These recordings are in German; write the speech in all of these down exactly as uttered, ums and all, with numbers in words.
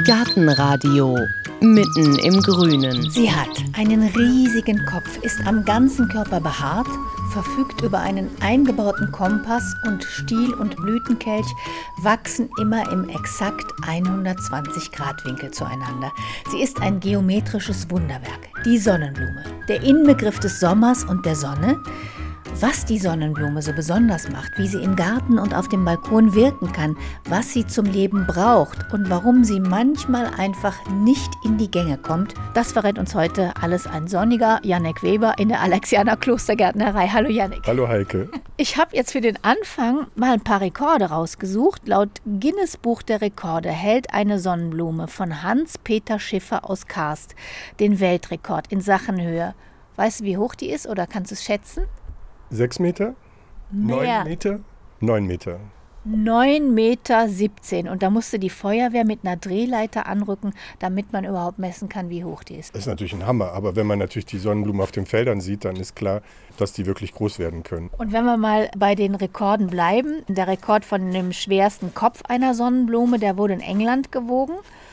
Gartenradio mitten im Grünen. Sie hat einen riesigen Kopf, ist am ganzen Körper behaart, verfügt über einen eingebauten Kompass und Stiel und Blütenkelch wachsen immer im exakt hundertzwanzig Grad Winkel zueinander. Sie ist ein geometrisches Wunderwerk, die Sonnenblume. Der Inbegriff des Sommers und der Sonne. Was die Sonnenblume so besonders macht, wie sie im Garten und auf dem Balkon wirken kann, was sie zum Leben braucht und warum sie manchmal einfach nicht in die Gänge kommt, das verrät uns heute alles ein sonniger Jannik Weber in der Alexianer Klostergärtnerei. Hallo Jannik. Hallo Heike. Ich habe jetzt für den Anfang mal ein paar Rekorde rausgesucht. Laut Guinness Buch der Rekorde hält eine Sonnenblume von Hans-Peter Schiffer aus Karst den Weltrekord in Sachen Höhe. Weißt du, wie hoch die ist oder kannst du es schätzen? Sechs Meter? Mehr. Neun Meter? Neun Meter. neun Meter siebzehn. Und da musste die Feuerwehr mit einer Drehleiter anrücken, damit man überhaupt messen kann, wie hoch die ist. Das ist natürlich ein Hammer. Aber wenn man natürlich die Sonnenblumen auf den Feldern sieht, dann ist klar, dass die wirklich groß werden können. Und wenn wir mal bei den Rekorden bleiben, der Rekord von dem schwersten Kopf einer Sonnenblume, der wurde in England gewogen.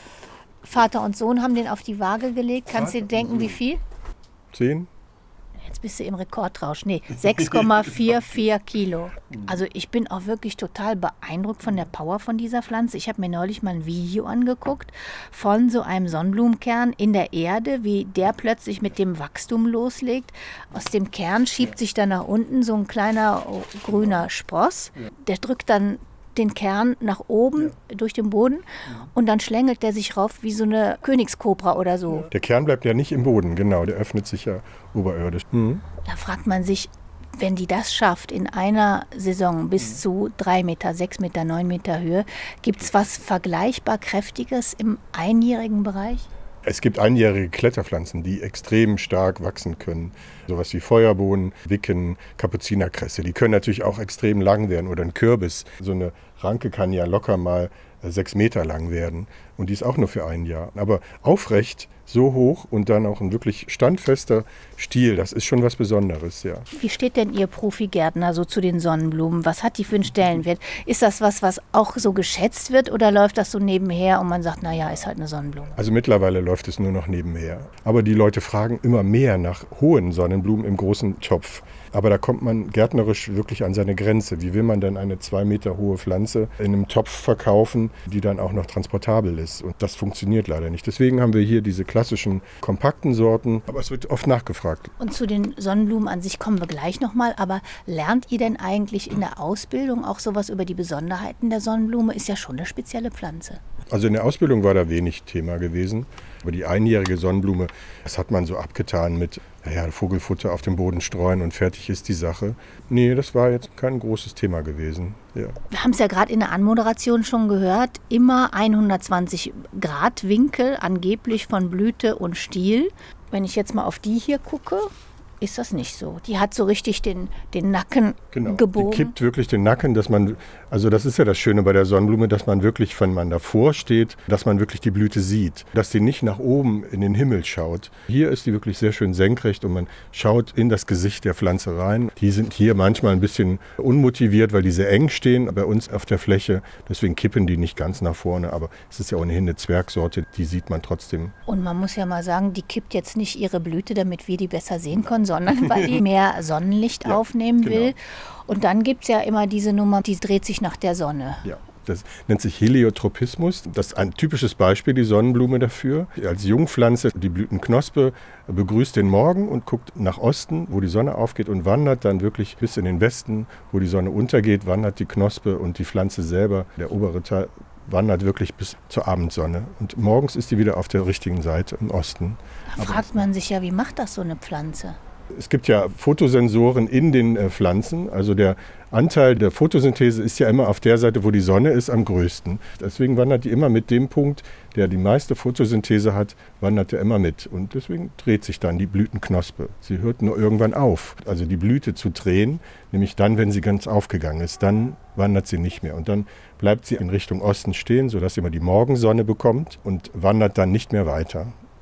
Vater und Sohn haben den auf die Waage gelegt. Kannst du dir denken, wie viel? Zehn? Jetzt bist du im Rekordrausch. Nee, sechs Komma vierundvierzig Kilo. Also ich bin auch wirklich total beeindruckt von der Power von dieser Pflanze. Ich habe mir neulich mal ein Video angeguckt von so einem Sonnenblumenkern in der Erde, wie der plötzlich mit dem Wachstum loslegt. Aus dem Kern schiebt sich dann nach unten so ein kleiner grüner Spross. Der drückt dann den Kern nach oben ja. durch den Boden und dann schlängelt der sich rauf wie so eine Königskobra oder so. Der Kern bleibt ja nicht im Boden, genau, der öffnet sich ja oberirdisch. Mhm. Da fragt man sich, wenn die das schafft in einer Saison bis zu drei Meter, sechs Meter, neun Meter Höhe, gibt es was vergleichbar Kräftiges im einjährigen Bereich? Es gibt einjährige Kletterpflanzen, die extrem stark wachsen können. Sowas wie Feuerbohnen, Wicken, Kapuzinerkresse. Die können natürlich auch extrem lang werden. Oder ein Kürbis. So eine Ranke kann ja locker mal sechs Meter lang werden. Und die ist auch nur für ein Jahr. Aber aufrecht, so hoch und dann auch ein wirklich standfester Stiel, das ist schon was Besonderes, ja. Wie steht denn Ihr Profigärtner so zu den Sonnenblumen? Was hat die für einen Stellenwert? Ist das was, was auch so geschätzt wird oder läuft das so nebenher und man sagt, naja, ist halt eine Sonnenblume? Also mittlerweile läuft es nur noch nebenher. Aber die Leute fragen immer mehr nach hohen Sonnenblumen im großen Topf. Aber da kommt man gärtnerisch wirklich an seine Grenze. Wie will man denn eine zwei Meter hohe Pflanze in einem Topf verkaufen, die dann auch noch transportabel ist? Und das funktioniert leider nicht. Deswegen haben wir hier diese klassischen kompakten Sorten. Aber es wird oft nachgefragt. Und zu den Sonnenblumen an sich kommen wir gleich nochmal. Aber lernt ihr denn eigentlich in der Ausbildung auch sowas über die Besonderheiten der Sonnenblume? Ist ja schon eine spezielle Pflanze. Also in der Ausbildung war da wenig Thema gewesen. Aber die einjährige Sonnenblume, das hat man so abgetan mit naja, Vogelfutter auf dem Boden streuen und fertig ist die Sache. Nee, das war jetzt kein großes Thema gewesen. Ja. Wir haben es ja gerade in der Anmoderation schon gehört, immer hundertzwanzig Grad Winkel, angeblich von Blüte und Stiel. Wenn ich jetzt mal auf die hier gucke, ist das nicht so. Die hat so richtig den, den Nacken genau. gebogen. Die kippt wirklich den Nacken, dass man, also das ist ja das Schöne bei der Sonnenblume, dass man wirklich, wenn man davor steht, dass man wirklich die Blüte sieht. Dass sie nicht nach oben in den Himmel schaut. Hier ist die wirklich sehr schön senkrecht und man schaut in das Gesicht der Pflanze rein. Die sind hier manchmal ein bisschen unmotiviert, weil die sehr eng stehen bei uns auf der Fläche. Deswegen kippen die nicht ganz nach vorne, aber es ist ja ohnehin eine Zwergsorte, die sieht man trotzdem. Und man muss ja mal sagen, die kippt jetzt nicht ihre Blüte, damit wir die besser sehen können, sondern weil die mehr Sonnenlicht ja, aufnehmen genau. will. Und dann gibt es ja immer diese Nummer, die dreht sich nach der Sonne. Ja. Das nennt sich Heliotropismus. Das ist ein typisches Beispiel, die Sonnenblume dafür. Als Jungpflanze, die Blütenknospe begrüßt den Morgen und guckt nach Osten, wo die Sonne aufgeht und wandert dann wirklich bis in den Westen, wo die Sonne untergeht, wandert die Knospe und die Pflanze selber, der obere Teil, wandert wirklich bis zur Abendsonne. Und morgens ist die wieder auf der richtigen Seite im Osten. Da fragt man sich ja, wie macht das so eine Pflanze? Es gibt ja Photosensoren in den äh, Pflanzen. Also der Anteil der Photosynthese ist ja immer auf der Seite, wo die Sonne ist, am größten. Deswegen wandert die immer mit dem Punkt, der die meiste Photosynthese hat, wandert er immer mit. Und deswegen dreht sich dann die Blütenknospe. Sie hört nur irgendwann auf, also die Blüte zu drehen, nämlich dann, wenn sie ganz aufgegangen ist. Dann wandert sie nicht mehr. Und dann bleibt sie in Richtung Osten stehen, sodass sie immer die Morgensonne bekommt und wandert dann nicht mehr weiter.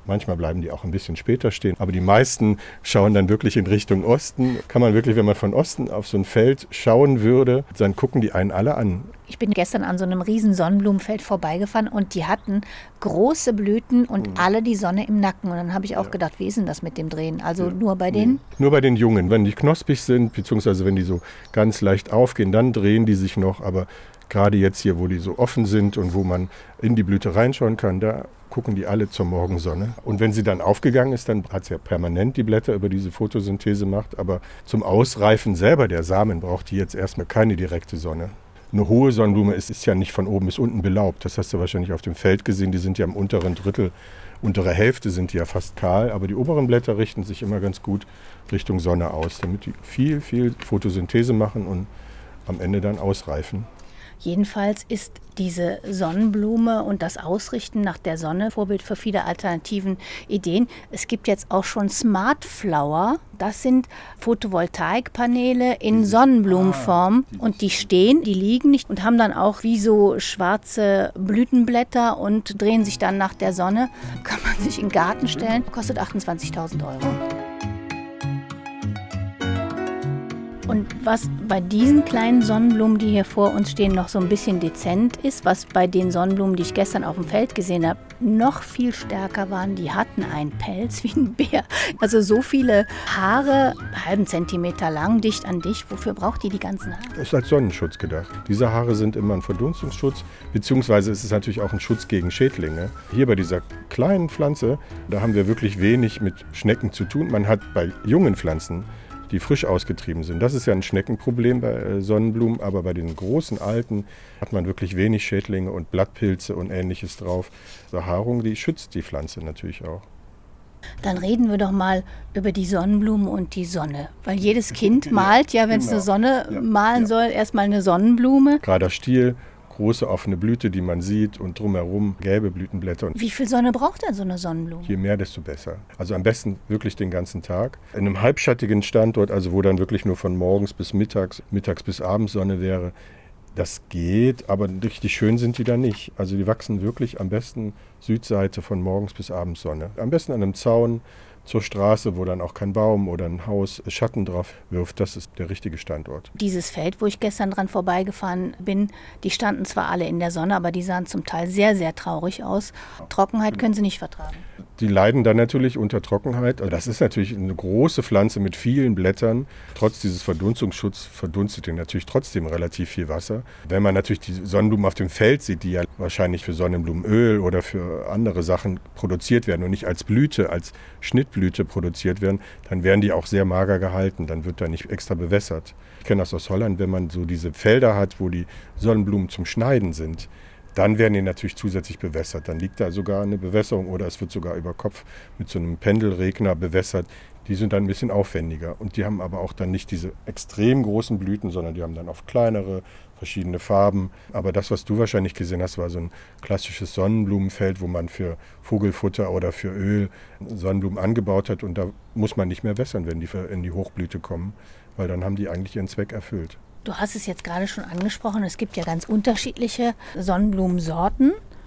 Manchmal bleiben die auch ein bisschen später stehen, aber die meisten schauen dann wirklich in Richtung Osten. Kann man wirklich, wenn man von Osten auf so ein Feld schauen würde, dann gucken die einen alle an. Ich bin gestern an so einem riesen Sonnenblumenfeld vorbeigefahren und die hatten große Blüten und mhm. alle die Sonne im Nacken. Und dann habe ich auch ja. gedacht, wie ist denn das mit dem Drehen? Also ja. nur bei denen? Nee. Nur bei den Jungen. Wenn die knospig sind, beziehungsweise wenn die so ganz leicht aufgehen, dann drehen die sich noch. Aber gerade jetzt hier, wo die so offen sind und wo man in die Blüte reinschauen kann, da gucken die alle zur Morgensonne. Und wenn sie dann aufgegangen ist, dann hat es ja permanent die Blätter über diese Photosynthese gemacht. Aber zum Ausreifen selber der Samen braucht die jetzt erstmal keine direkte Sonne. Eine hohe Sonnenblume ist, ist ja nicht von oben bis unten belaubt. Das hast du wahrscheinlich auf dem Feld gesehen. Die sind ja im unteren Drittel, untere Hälfte sind die ja fast kahl. Aber die oberen Blätter richten sich immer ganz gut Richtung Sonne aus, damit die viel, viel Photosynthese machen und am Ende dann ausreifen. Jedenfalls ist diese Sonnenblume und das Ausrichten nach der Sonne Vorbild für viele alternativen Ideen. Es gibt jetzt auch schon Smart Flower. Das sind Photovoltaikpaneele in Sonnenblumenform. Und die stehen, die liegen nicht und haben dann auch wie so schwarze Blütenblätter und drehen sich dann nach der Sonne. Kann man sich in den Garten stellen. Kostet achtundzwanzigtausend Euro. Und was bei diesen kleinen Sonnenblumen, die hier vor uns stehen, noch so ein bisschen dezent ist, was bei den Sonnenblumen, die ich gestern auf dem Feld gesehen habe, noch viel stärker waren, die hatten einen Pelz wie ein Bär. Also so viele Haare, einen halben Zentimeter lang, dicht an dicht. Wofür braucht die die ganzen Haare? Das ist als Sonnenschutz gedacht. Diese Haare sind immer ein Verdunstungsschutz, beziehungsweise ist es natürlich auch ein Schutz gegen Schädlinge. Hier bei dieser kleinen Pflanze, da haben wir wirklich wenig mit Schnecken zu tun. Man hat bei jungen Pflanzen, die frisch ausgetrieben sind. Das ist ja ein Schneckenproblem bei Sonnenblumen, aber bei den großen alten hat man wirklich wenig Schädlinge und Blattpilze und Ähnliches drauf. Behaarung, die schützt die Pflanze natürlich auch. Dann reden wir doch mal über die Sonnenblumen und die Sonne. Weil jedes Kind malt ja, wenn es genau. eine Sonne ja. malen ja. soll, erstmal eine Sonnenblume. Gerader Stiel, große offene Blüte, die man sieht und drumherum gelbe Blütenblätter. Wie viel Sonne braucht denn so eine Sonnenblume? Je mehr, desto besser. Also am besten wirklich den ganzen Tag. In einem halbschattigen Standort, also wo dann wirklich nur von morgens bis mittags, mittags bis abends Sonne wäre, das geht, aber richtig schön sind die da nicht. Also die wachsen wirklich am besten Südseite von morgens bis abends Sonne. Am besten an einem Zaun zur Straße, wo dann auch kein Baum oder ein Haus Schatten drauf wirft. Das ist der richtige Standort. Dieses Feld, wo ich gestern dran vorbeigefahren bin, die standen zwar alle in der Sonne, aber die sahen zum Teil sehr, sehr traurig aus. Trockenheit können sie nicht vertragen. Die leiden dann natürlich unter Trockenheit. Das ist natürlich eine große Pflanze mit vielen Blättern. Trotz dieses Verdunstungsschutzes verdunstet die natürlich trotzdem relativ viel Wasser. Wenn man natürlich die Sonnenblumen auf dem Feld sieht, die ja wahrscheinlich für Sonnenblumenöl oder für andere Sachen produziert werden und nicht als Blüte, als Schnittblüte produziert werden, dann werden die auch sehr mager gehalten. Dann wird da nicht extra bewässert. Ich kenne das aus Holland, wenn man so diese Felder hat, wo die Sonnenblumen zum Schneiden sind, dann werden die natürlich zusätzlich bewässert. Dann liegt da sogar eine Bewässerung oder es wird sogar über Kopf mit so einem Pendelregner bewässert. Die sind dann ein bisschen aufwendiger und die haben aber auch dann nicht diese extrem großen Blüten, sondern die haben dann oft kleinere, verschiedene Farben. Aber das, was du wahrscheinlich gesehen hast, war so ein klassisches Sonnenblumenfeld, wo man für Vogelfutter oder für Öl Sonnenblumen angebaut hat und da muss man nicht mehr wässern, wenn die in die Hochblüte kommen, weil dann haben die eigentlich ihren Zweck erfüllt. Du hast es jetzt gerade schon angesprochen, es gibt ja ganz unterschiedliche Sonnenblumensorten.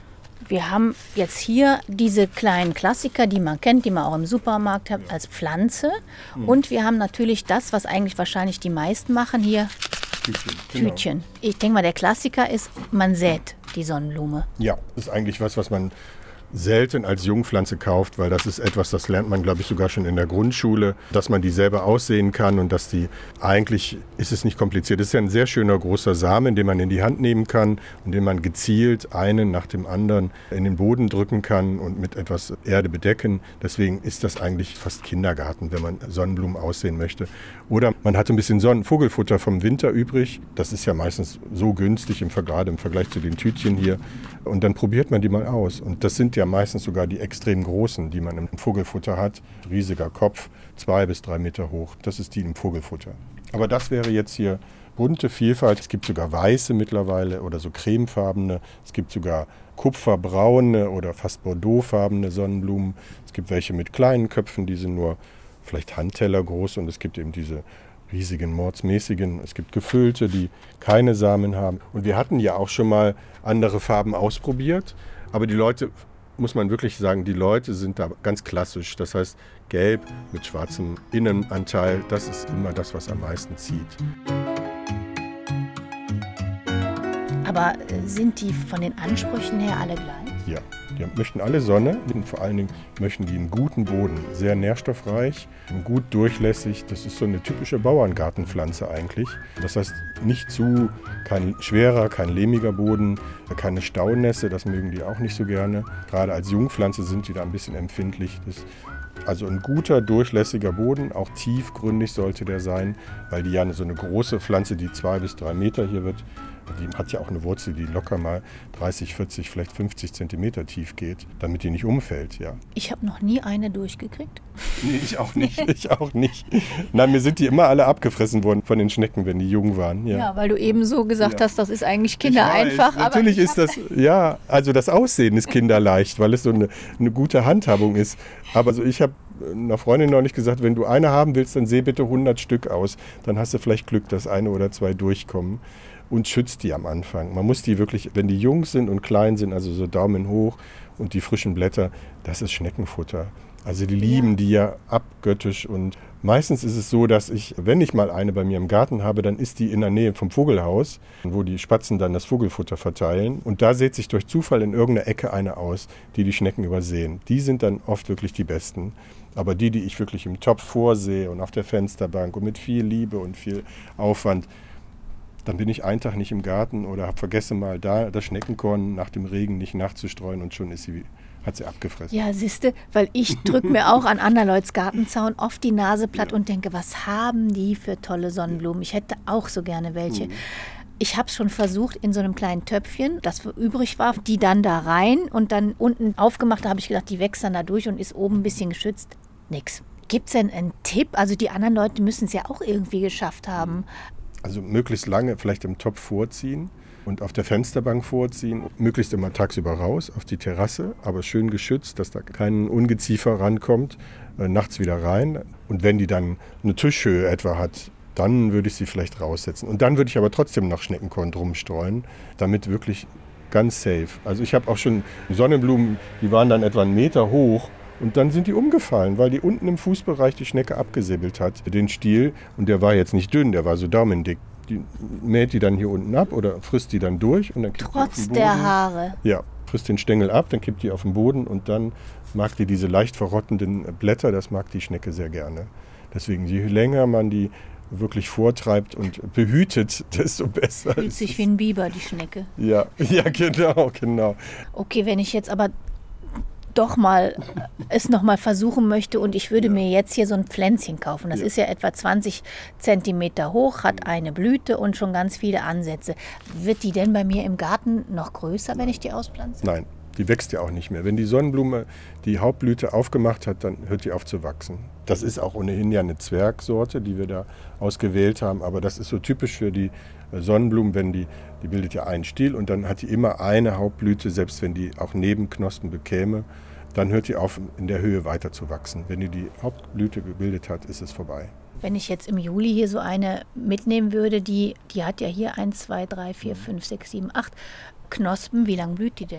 Wir haben jetzt hier diese kleinen Klassiker, die man kennt, die man auch im Supermarkt hat, als Pflanze. Mhm. Und wir haben natürlich das, was eigentlich wahrscheinlich die meisten machen, hier Tütchen. Genau. Tütchen. Ich denke mal, der Klassiker ist, man sät die Sonnenblume. Ja, das ist eigentlich was, was man selten als Jungpflanze kauft, weil das ist etwas, das lernt man, glaube ich, sogar schon in der Grundschule, dass man die selber aussehen kann und dass die, eigentlich ist es nicht kompliziert. Es ist ja ein sehr schöner großer Samen, den man in die Hand nehmen kann und den man gezielt einen nach dem anderen in den Boden drücken kann und mit etwas Erde bedecken. Deswegen ist das eigentlich fast Kindergarten, wenn man Sonnenblumen aussehen möchte. Oder man hat ein bisschen Sonnen- Vogelfutter vom Winter übrig. Das ist ja meistens so günstig, im, gerade im Vergleich zu den Tütchen hier. Und dann probiert man die mal aus. Und das sind ja meistens sogar die extrem großen, die man im Vogelfutter hat. Riesiger Kopf, zwei bis drei Meter hoch. Das ist die im Vogelfutter. Aber das wäre jetzt hier bunte Vielfalt. Es gibt sogar weiße mittlerweile oder so cremefarbene. Es gibt sogar kupferbraune oder fast bordeauxfarbene Sonnenblumen. Es gibt welche mit kleinen Köpfen, die sind nur vielleicht Handteller groß. Und es gibt eben diese riesigen, mordsmäßigen. Es gibt gefüllte, die keine Samen haben. Und wir hatten ja auch schon mal andere Farben ausprobiert. Aber die Leute muss man wirklich sagen, die Leute sind da ganz klassisch. Das heißt, gelb mit schwarzem Innenanteil, das ist immer das, was am meisten zieht. Aber sind die von den Ansprüchen her alle gleich? Ja, die möchten alle Sonne und vor allen Dingen möchten die einen guten Boden, sehr nährstoffreich, gut durchlässig. Das ist so eine typische Bauerngartenpflanze eigentlich. Das heißt, nicht zu, kein schwerer, kein lehmiger Boden, keine Staunässe, das mögen die auch nicht so gerne. Gerade als Jungpflanze sind die da ein bisschen empfindlich. Das Also ein guter, durchlässiger Boden, auch tiefgründig sollte der sein, weil die ja so eine große Pflanze, die zwei bis drei Meter hier wird, die hat ja auch eine Wurzel, die locker mal dreißig, vierzig, vielleicht fünfzig Zentimeter tief geht, damit die nicht umfällt, ja. Ich habe noch nie eine durchgekriegt. Nee, ich auch nicht, ich auch nicht. Nein, mir sind die immer alle abgefressen worden von den Schnecken, wenn die jung waren. Ja, ja, weil du eben so gesagt ja. hast, das ist eigentlich kindereinfach. Natürlich ist das, ja, also das Aussehen ist kinderleicht, weil es so eine, eine gute Handhabung ist. Aber also ich habe einer Freundin neulich gesagt, wenn du eine haben willst, dann seh bitte hundert Stück aus. Dann hast du vielleicht Glück, dass eine oder zwei durchkommen. Und schützt die am Anfang. Man muss die wirklich, wenn die jung sind und klein sind, also so Daumen hoch und die frischen Blätter, das ist Schneckenfutter. Also die lieben ja. die ja abgöttisch. Und meistens ist es so, dass ich, wenn ich mal eine bei mir im Garten habe, dann ist die in der Nähe vom Vogelhaus, wo die Spatzen dann das Vogelfutter verteilen. Und da sät sich durch Zufall in irgendeiner Ecke eine aus, die die Schnecken übersehen. Die sind dann oft wirklich die besten. Aber die, die ich wirklich im Topf vorsehe und auf der Fensterbank und mit viel Liebe und viel Aufwand, dann bin ich einen Tag nicht im Garten oder habe vergessen mal da das Schneckenkorn nach dem Regen nicht nachzustreuen und schon ist sie, hat sie abgefressen. Ja, siehste, weil ich drücke mir auch an Anderleuts Gartenzaun oft die Nase platt ja. und denke, was haben die für tolle Sonnenblumen? Ich hätte auch so gerne welche. Mhm. Ich habe es schon versucht in so einem kleinen Töpfchen, das übrig war, die dann da rein und dann unten aufgemacht, da habe ich gedacht, die wächst dann da durch und ist oben ein bisschen geschützt. Nix. Gibt es denn einen Tipp? Also die anderen Leute müssen es ja auch irgendwie geschafft haben. Also möglichst lange vielleicht im Topf vorziehen und auf der Fensterbank vorziehen. Möglichst immer tagsüber raus auf die Terrasse, aber schön geschützt, dass da kein Ungeziefer rankommt. Äh, nachts wieder rein. Und wenn die dann eine Tischhöhe etwa hat, dann würde ich sie vielleicht raussetzen. Und dann würde ich aber trotzdem noch Schneckenkorn drum streuen, damit wirklich ganz safe. Also ich habe auch schon Sonnenblumen, die waren dann etwa einen Meter hoch. Und dann sind die umgefallen, weil die unten im Fußbereich die Schnecke abgesäbelt hat, den Stiel. Und der war jetzt nicht dünn, der war so daumendick. Die mäht die dann hier unten ab oder frisst die dann durch. Und dann kippt Trotz die auf den der Boden. Haare? Ja, frisst den Stängel ab, dann kippt die auf den Boden und dann mag die diese leicht verrottenden Blätter, das mag die Schnecke sehr gerne. Deswegen, je länger man die wirklich vortreibt und behütet, desto besser Fühlt ist sich es. wie ein Biber, die Schnecke. Ja, ja, genau, genau. Okay, wenn ich jetzt aber doch mal es noch mal versuchen möchte und ich würde ja. mir jetzt hier so ein Pflänzchen kaufen. Das ja. ist ja etwa zwanzig Zentimeter hoch, hat eine Blüte und schon ganz viele Ansätze. Wird die denn bei mir im Garten noch größer, wenn ich die auspflanze? Nein, die wächst ja auch nicht mehr. Wenn die Sonnenblume die Hauptblüte aufgemacht hat, dann hört die auf zu wachsen. Das ist auch ohnehin ja eine Zwergsorte, die wir da ausgewählt haben, aber das ist so typisch für die Sonnenblumen, wenn die, die bildet ja einen Stiel und dann hat die immer eine Hauptblüte, selbst wenn die auch Nebenknospen bekäme, dann hört die auf, in der Höhe weiter zu wachsen. Wenn die die Hauptblüte gebildet hat, ist es vorbei. Wenn ich jetzt im Juli hier so eine mitnehmen würde, die, die hat ja hier eins, zwei, drei, vier, fünf, sechs, sieben, acht Knospen, wie lange blüht die denn?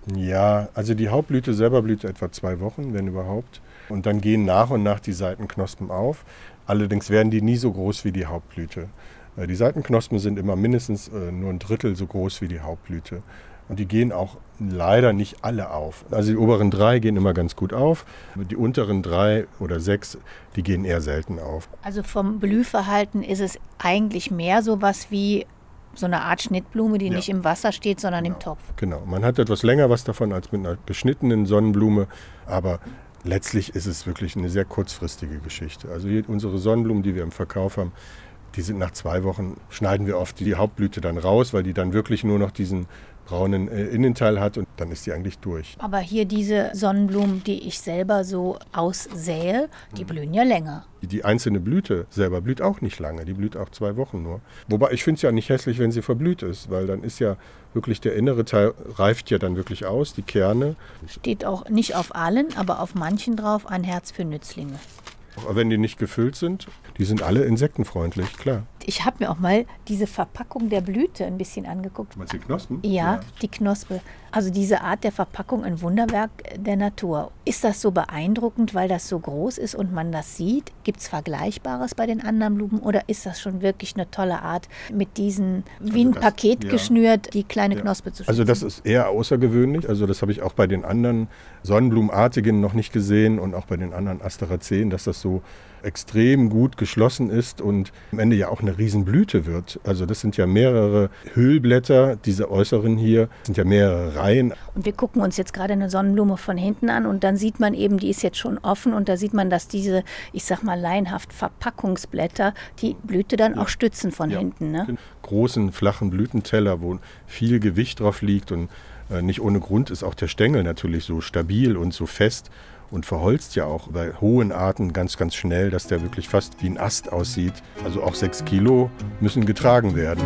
Ja, also die Hauptblüte selber blüht etwa zwei Wochen, wenn überhaupt. Und dann gehen nach und nach die Seitenknospen auf. Allerdings werden die nie so groß wie die Hauptblüte. Die Seitenknospen sind immer mindestens nur ein Drittel so groß wie die Hauptblüte. Und die gehen auch leider nicht alle auf. Also die oberen drei gehen immer ganz gut auf. Die unteren drei oder sechs, die gehen eher selten auf. Also vom Blühverhalten ist es eigentlich mehr sowas wie so eine Art Schnittblume, die ja. nicht im Wasser steht, sondern genau. im Topf. Genau, man hat etwas länger was davon als mit einer beschnittenen Sonnenblume, aber letztlich ist es wirklich eine sehr kurzfristige Geschichte. Also hier, unsere Sonnenblumen, die wir im Verkauf haben, die sind nach zwei Wochen, schneiden wir oft die Hauptblüte dann raus, weil die dann wirklich nur noch diesen braunen äh, Innenteil hat und dann ist die eigentlich durch. Aber hier diese Sonnenblumen, die ich selber so aussähe, die blühen ja länger. Die einzelne Blüte selber blüht auch nicht lange, die blüht auch zwei Wochen nur. Wobei ich finde es ja nicht hässlich, wenn sie verblüht ist, weil dann ist ja wirklich der innere Teil reift ja dann wirklich aus, die Kerne. Steht auch nicht auf allen, aber auf manchen drauf, ein Herz für Nützlinge. Auch wenn die nicht gefüllt sind, die sind alle insektenfreundlich, klar. Ich habe mir auch mal diese Verpackung der Blüte ein bisschen angeguckt. Meinst du die Knospen? Ja, ja, die Knospe. Also diese Art der Verpackung, ein Wunderwerk der Natur. Ist das so beeindruckend, weil das so groß ist und man das sieht? Gibt es Vergleichbares bei den anderen Blumen oder ist das schon wirklich eine tolle Art, mit diesen wie ein Also das, Paket ja. geschnürt, die kleine Ja. Knospe zu schützen? Also das ist eher außergewöhnlich. Also das habe ich auch bei den anderen Sonnenblumenartigen noch nicht gesehen und auch bei den anderen Asteraceen, dass das so extrem gut geschlossen ist und am Ende ja auch eine Riesenblüte wird. Also das sind ja mehrere Hüllblätter, diese äußeren hier, sind ja mehrere Reihen. Und wir gucken uns jetzt gerade eine Sonnenblume von hinten an und dann sieht man eben, die ist jetzt schon offen und da sieht man, dass diese, ich sag mal laienhaft Verpackungsblätter die Blüte dann Ja. auch stützen von Ja. hinten. Ne? Großen, flachen Blütenteller, wo viel Gewicht drauf liegt und äh, nicht ohne Grund ist auch der Stängel natürlich so stabil und so fest und verholzt ja auch bei hohen Arten ganz, ganz schnell, dass der wirklich fast wie ein Ast aussieht. Also auch sechs Kilo müssen getragen werden.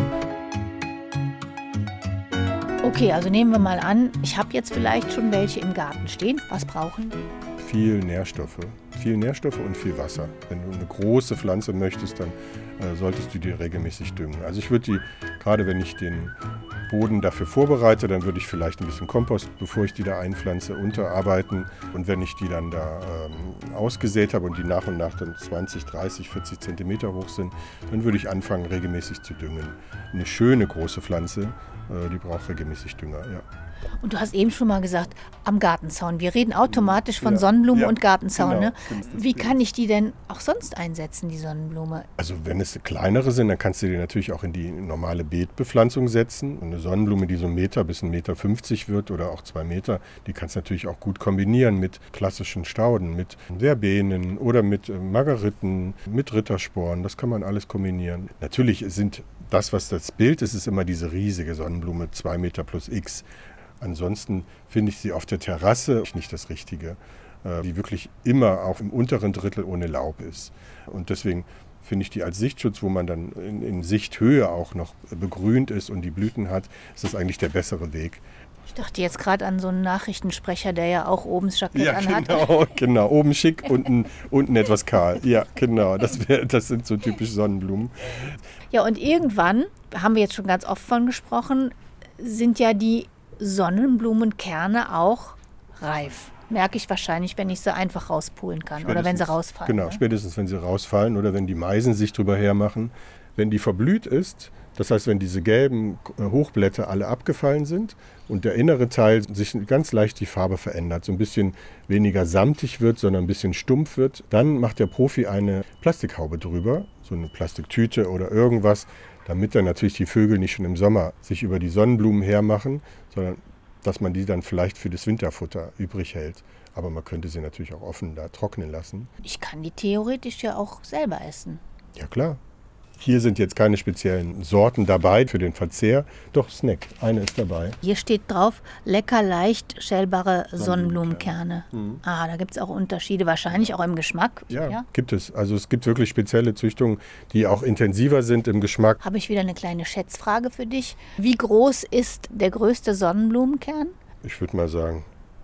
Okay, also nehmen wir mal an, ich habe jetzt vielleicht schon welche im Garten stehen. Was brauchen die? Viel Nährstoffe, viel Nährstoffe und viel Wasser. Wenn du eine große Pflanze möchtest, dann äh, solltest du die regelmäßig düngen. Also ich würde die, gerade wenn ich den Boden dafür vorbereite, dann würde ich vielleicht ein bisschen Kompost, bevor ich die da einpflanze, unterarbeiten. Und wenn ich die dann da ähm, ausgesät habe und die nach und nach dann zwanzig, dreißig, vierzig Zentimeter hoch sind, dann würde ich anfangen, regelmäßig zu düngen. Eine schöne große Pflanze, äh, die braucht regelmäßig Dünger, ja. Und du hast eben schon mal gesagt, am Gartenzaun. Wir reden automatisch von Ja, Sonnenblumen ja, und Gartenzaun. genau. Ne? Stimmt, das Wie stimmt. kann ich die denn auch sonst einsetzen, die Sonnenblume? Also wenn es kleinere sind, dann kannst du die natürlich auch in die normale Beetbepflanzung setzen. Und eine Sonnenblume, die so einen Meter bis einen Meter fünfzig wird oder auch zwei Meter, die kannst du natürlich auch gut kombinieren mit klassischen Stauden, mit Verbenen oder mit äh, Margeriten, mit Rittersporen. Das kann man alles kombinieren. Natürlich sind das, was das Bild ist, ist immer diese riesige Sonnenblume, zwei Meter plus X. Ansonsten finde ich sie auf der Terrasse nicht das Richtige, äh, die wirklich immer auch im unteren Drittel ohne Laub ist. Und deswegen finde ich die als Sichtschutz, wo man dann in, in Sichthöhe auch noch begrünt ist und die Blüten hat, ist das eigentlich der bessere Weg. Ich dachte jetzt gerade an so einen Nachrichtensprecher, der ja auch oben das Jackett Ja, anhat. genau, genau. Oben schick, unten, unten etwas kahl. Ja, genau. Das, wär, das sind so typisch Sonnenblumen. Ja, und irgendwann, haben wir jetzt schon ganz oft von gesprochen, sind ja die Sonnenblumenkerne auch reif. Merke ich wahrscheinlich, wenn ich sie einfach rauspulen kann oder wenn sie rausfallen. Genau, ne? spätestens wenn sie rausfallen oder wenn die Meisen sich drüber hermachen. Wenn die verblüht ist, das heißt, wenn diese gelben Hochblätter alle abgefallen sind und der innere Teil sich ganz leicht die Farbe verändert, so ein bisschen weniger samtig wird, sondern ein bisschen stumpf wird, dann macht der Profi eine Plastikhaube drüber, so eine Plastiktüte oder irgendwas, damit dann natürlich die Vögel nicht schon im Sommer sich über die Sonnenblumen hermachen, sondern dass man die dann vielleicht für das Winterfutter übrig hält. Aber man könnte sie natürlich auch offen da trocknen lassen. Ich kann die theoretisch ja auch selber essen. Ja klar. Hier sind jetzt keine speziellen Sorten dabei für den Verzehr. Doch, Snack, eine ist dabei. Hier steht drauf, lecker leicht schälbare Sonnenblumenkerne. Mhm. Ah, da gibt es auch Unterschiede, wahrscheinlich auch im Geschmack. Ja, gibt es. Also es gibt wirklich spezielle Züchtungen, die auch intensiver sind im Geschmack. Habe ich wieder eine kleine Schätzfrage für dich. Wie groß ist der größte Sonnenblumenkern? Ich würde mal sagen,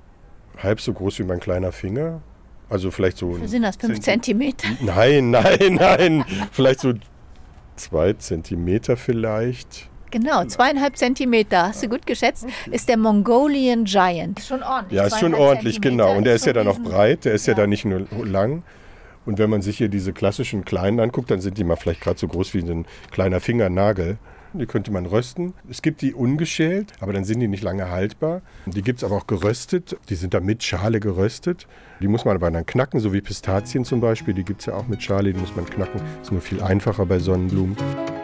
halb so groß wie mein kleiner Finger. Also vielleicht so... Sind das fünf Zentimeter? Nein, nein, nein. Vielleicht so zwei Zentimeter vielleicht. Genau, zweieinhalb Zentimeter, hast du gut geschätzt, ist der Mongolian Giant. Ist schon ordentlich. Ja, ist schon zweieinhalb ordentlich, Zentimeter genau. Und der ist so ja dann auch riesen- breit, der ist ja, Ja. dann nicht nur lang. Und wenn man sich hier diese klassischen kleinen anguckt, dann sind die mal vielleicht gerade so groß wie ein kleiner Fingernagel. Die könnte man rösten. Es gibt die ungeschält, aber dann sind die nicht lange haltbar. Die gibt es aber auch geröstet. Die sind dann mit Schale geröstet. Die muss man aber dann knacken, so wie Pistazien zum Beispiel. Die gibt es ja auch mit Schale, die muss man knacken. Ist nur viel einfacher bei Sonnenblumen.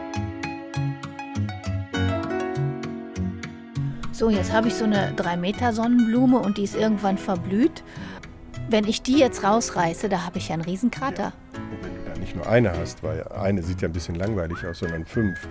So, jetzt habe ich so eine drei Meter Sonnenblume und die ist irgendwann verblüht. Wenn ich die jetzt rausreiße, da habe ich ja einen riesen Krater. Und wenn du da nicht nur eine hast, weil eine sieht ja ein bisschen langweilig aus, sondern fünf,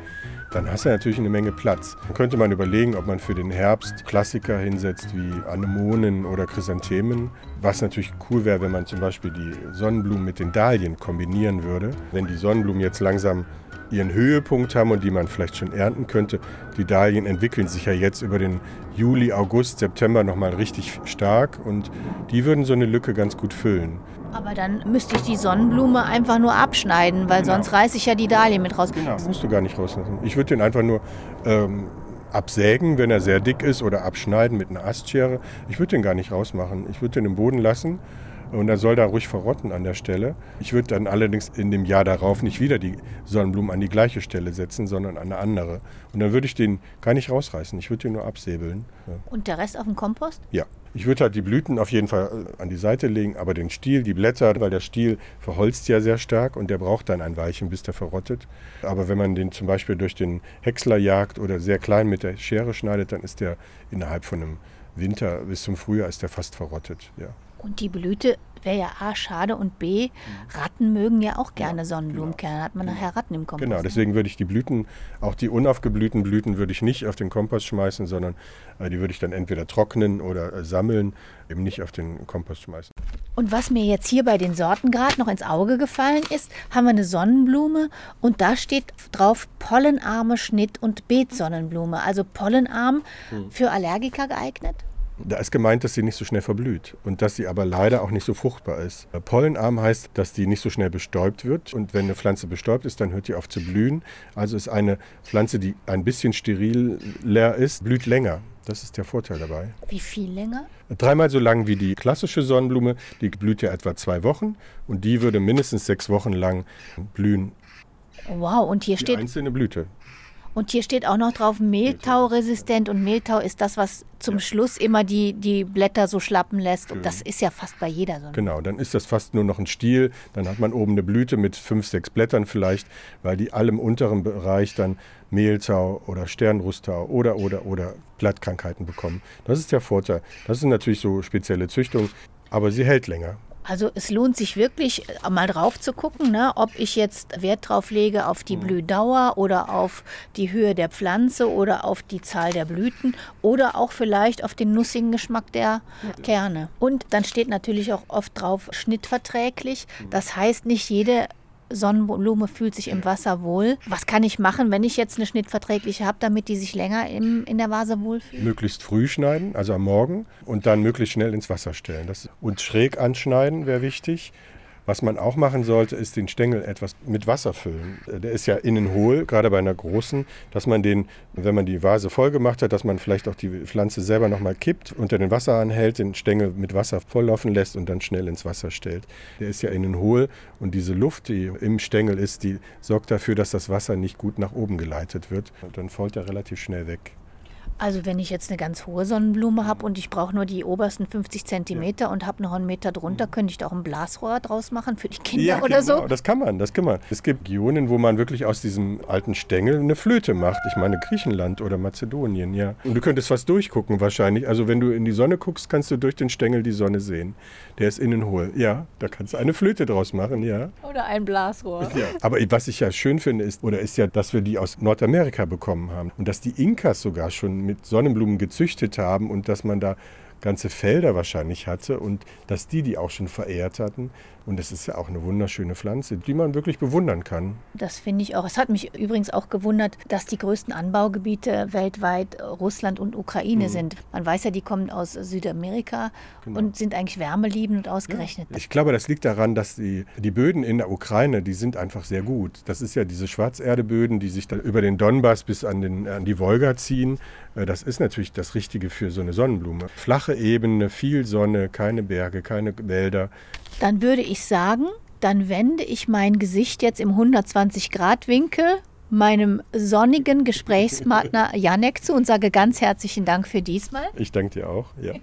dann hast du natürlich eine Menge Platz. Dann könnte man überlegen, ob man für den Herbst Klassiker hinsetzt wie Anemonen oder Chrysanthemen. Was natürlich cool wäre, wenn man zum Beispiel die Sonnenblumen mit den Dahlien kombinieren würde. Wenn die Sonnenblumen jetzt langsam ihren Höhepunkt haben und die man vielleicht schon ernten könnte. Die Dahlien entwickeln sich ja jetzt über den Juli, August, September nochmal richtig stark und die würden so eine Lücke ganz gut füllen. Aber dann müsste ich die Sonnenblume einfach nur abschneiden, weil genau. Sonst reiße ich ja die Dahlie mit raus. Genau, das musst du gar nicht rauslassen. Ich würde den einfach nur ähm, absägen, wenn er sehr dick ist, oder abschneiden mit einer Astschere. Ich würde den gar nicht rausmachen. Ich würde den im Boden lassen. Und er soll da ruhig verrotten an der Stelle. Ich würde dann allerdings in dem Jahr darauf nicht wieder die Sonnenblumen an die gleiche Stelle setzen, sondern an eine andere. Und dann würde ich den gar nicht rausreißen. Ich würde den nur absäbeln. Ja. Und der Rest auf dem Kompost? Ja. Ich würde halt die Blüten auf jeden Fall an die Seite legen, aber den Stiel, die Blätter, weil der Stiel verholzt ja sehr stark und der braucht dann ein Weilchen, bis der verrottet. Aber wenn man den zum Beispiel durch den Häcksler jagt oder sehr klein mit der Schere schneidet, dann ist der innerhalb von einem Winter bis zum Frühjahr ist der fast verrottet. Ja. Und die Blüte wäre ja A, schade, und B, Ratten mögen ja auch gerne Sonnenblumenkerne. Dann hat man nachher Ratten im Kompost. Genau, deswegen würde ich die Blüten, auch die unaufgeblühten Blüten, würde ich nicht auf den Kompost schmeißen, sondern äh, die würde ich dann entweder trocknen oder äh, sammeln, eben nicht auf den Kompost schmeißen. Und was mir jetzt hier bei den Sorten gerade noch ins Auge gefallen ist, haben wir eine Sonnenblume und da steht drauf pollenarme Schnitt- und Beetsonnenblume. Also pollenarm hm. für Allergiker geeignet? Da ist gemeint, dass sie nicht so schnell verblüht und dass sie aber leider auch nicht so fruchtbar ist. Pollenarm heißt, dass die nicht so schnell bestäubt wird und wenn eine Pflanze bestäubt ist, dann hört die auf zu blühen. Also ist eine Pflanze, die ein bisschen steriler ist, blüht länger. Das ist der Vorteil dabei. Wie viel länger? Dreimal so lang wie die klassische Sonnenblume. Die blüht ja etwa zwei Wochen und die würde mindestens sechs Wochen lang blühen. Wow, und hier die steht... einzelne Blüte. Und hier steht auch noch drauf, Mehltau-resistent. Und Mehltau ist das, was zum ja. Schluss immer die, die Blätter so schlappen lässt. Und das ist ja fast bei jeder Sonne. Genau, dann ist das fast nur noch ein Stiel. Dann hat man oben eine Blüte mit fünf, sechs Blättern vielleicht, weil die alle im unteren Bereich dann Mehltau oder Sternrusttau oder, oder, oder Blattkrankheiten bekommen. Das ist der Vorteil. Das sind natürlich so spezielle Züchtungen, aber sie hält länger. Also es lohnt sich wirklich, mal drauf zu gucken, ne, ob ich jetzt Wert drauf lege auf die Blühdauer oder auf die Höhe der Pflanze oder auf die Zahl der Blüten oder auch vielleicht auf den nussigen Geschmack der Kerne. Und dann steht natürlich auch oft drauf schnittverträglich. Das heißt, nicht jede Sonnenblume fühlt sich im Wasser wohl. Was kann ich machen, wenn ich jetzt eine schnittverträgliche habe, damit die sich länger im, in der Vase wohlfühlt? Möglichst früh schneiden, also am Morgen, und dann möglichst schnell ins Wasser stellen. Das, und schräg anschneiden wäre wichtig. Was man auch machen sollte, ist den Stängel etwas mit Wasser füllen. Der ist ja innen hohl, gerade bei einer großen, dass man den, wenn man die Vase voll gemacht hat, dass man vielleicht auch die Pflanze selber nochmal kippt, unter den Wasserhahn hält, den Stängel mit Wasser volllaufen lässt und dann schnell ins Wasser stellt. Der ist ja innen hohl und diese Luft, die im Stängel ist, die sorgt dafür, dass das Wasser nicht gut nach oben geleitet wird. Und dann fällt er relativ schnell weg. Also wenn ich jetzt eine ganz hohe Sonnenblume habe und ich brauche nur die obersten fünfzig Zentimeter ja. und habe noch einen Meter drunter, könnte ich da auch ein Blasrohr draus machen für die Kinder ja, oder genau. so? Das kann man, das kann man. Es gibt Regionen, wo man wirklich aus diesem alten Stängel eine Flöte macht. Ich meine Griechenland oder Mazedonien, ja. Und du könntest fast durchgucken wahrscheinlich. Also wenn du in die Sonne guckst, kannst du durch den Stängel die Sonne sehen. Der ist innen hohl. Ja, da kannst du eine Flöte draus machen, ja. Oder ein Blasrohr. Ja. Aber was ich ja schön finde, ist, oder ist ja, dass wir die aus Nordamerika bekommen haben. Und dass die Inkas sogar schon mit Sonnenblumen gezüchtet haben und dass man da ganze Felder wahrscheinlich hatte und dass die die auch schon verehrt hatten. Und es ist ja auch eine wunderschöne Pflanze, die man wirklich bewundern kann. Das finde ich auch. Es hat mich übrigens auch gewundert, dass die größten Anbaugebiete weltweit Russland und Ukraine mhm. sind. Man weiß ja, die kommen aus Südamerika genau. und sind eigentlich wärmeliebend und ausgerechnet. Ja. Ich glaube, das liegt daran, dass die, die Böden in der Ukraine, die sind einfach sehr gut. Das ist ja diese Schwarzerdeböden, die sich dann über den Donbass bis an, den, an die Wolga ziehen. Das ist natürlich das Richtige für so eine Sonnenblume. Flache Ebene, viel Sonne, keine Berge, keine Wälder. Dann würde ich sagen, dann wende ich mein Gesicht jetzt im hundertzwanzig Grad Winkel meinem sonnigen Gesprächspartner Janek zu und sage ganz herzlichen Dank für diesmal. Ich danke dir auch, ja.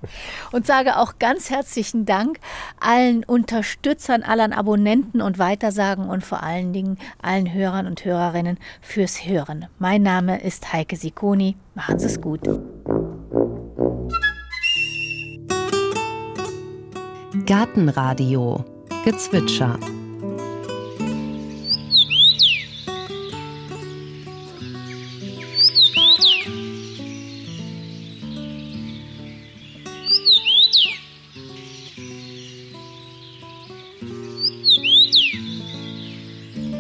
Und sage auch ganz herzlichen Dank allen Unterstützern, allen Abonnenten und Weitersagen und vor allen Dingen allen Hörern und Hörerinnen fürs Hören. Mein Name ist Heike Sicconi. Machen Sie es gut. Gartenradio Gezwitscher.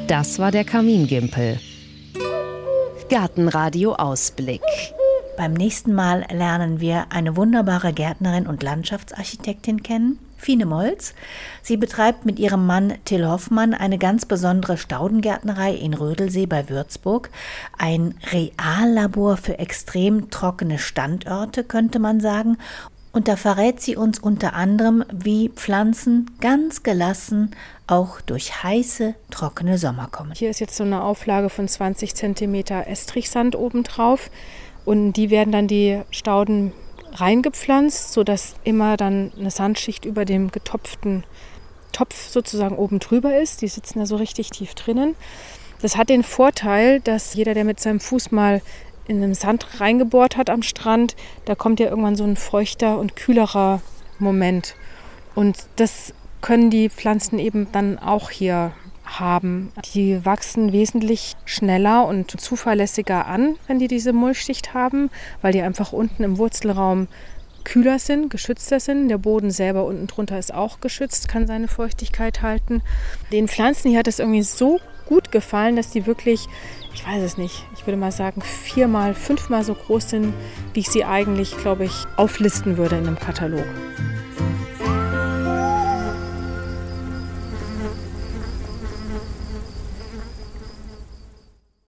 Das war der Kamingimpel. Gartenradio Ausblick. Beim nächsten Mal lernen wir eine wunderbare Gärtnerin und Landschaftsarchitektin kennen, Fine Molz. Sie betreibt mit ihrem Mann Till Hoffmann eine ganz besondere Staudengärtnerei in Rödelsee bei Würzburg. Ein Reallabor für extrem trockene Standorte, könnte man sagen. Und da verrät sie uns unter anderem, wie Pflanzen ganz gelassen auch durch heiße, trockene Sommer kommen. Hier ist jetzt so eine Auflage von zwanzig Zentimeter Estrichsand obendrauf. Und die werden dann die Stauden reingepflanzt, sodass immer dann eine Sandschicht über dem getopften Topf sozusagen oben drüber ist. Die sitzen da so richtig tief drinnen. Das hat den Vorteil, dass jeder, der mit seinem Fuß mal in den Sand reingebohrt hat am Strand, da kommt ja irgendwann so ein feuchter und kühlerer Moment. Und das können die Pflanzen eben dann auch hier haben. Die wachsen wesentlich schneller und zuverlässiger an, wenn die diese Mulchschicht haben, weil die einfach unten im Wurzelraum kühler sind, geschützter sind. Der Boden selber unten drunter ist auch geschützt, kann seine Feuchtigkeit halten. Den Pflanzen hier hat es irgendwie so gut gefallen, dass die wirklich, ich weiß es nicht, ich würde mal sagen, viermal, fünfmal so groß sind, wie ich sie eigentlich, glaube ich, auflisten würde in einem Katalog.